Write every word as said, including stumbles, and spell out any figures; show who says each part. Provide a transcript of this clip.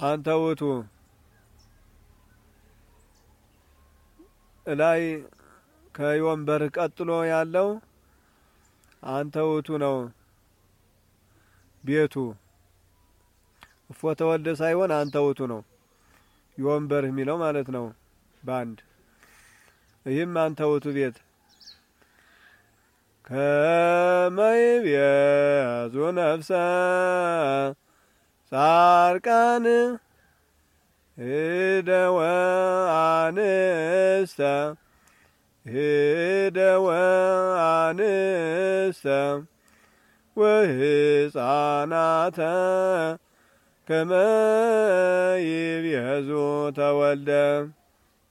Speaker 1: አንተ ውእቱ ላይ ከወንበር ቀጥሎ ያለው አንተ ውእቱ ነው ቤቱ። እፎ ተወልደ ሳይሆን አንተ ውእቱ ነው የወንበር የሚለው ማለት ነው ባንድ። ይህም አንተ ውእቱ ቤት ከመይቤዙ ነፍሰ ጻርቃን እደወ አንስተ እደወ አንስተ ወሕፃናተ ከመ ይቤዙ ተወልደ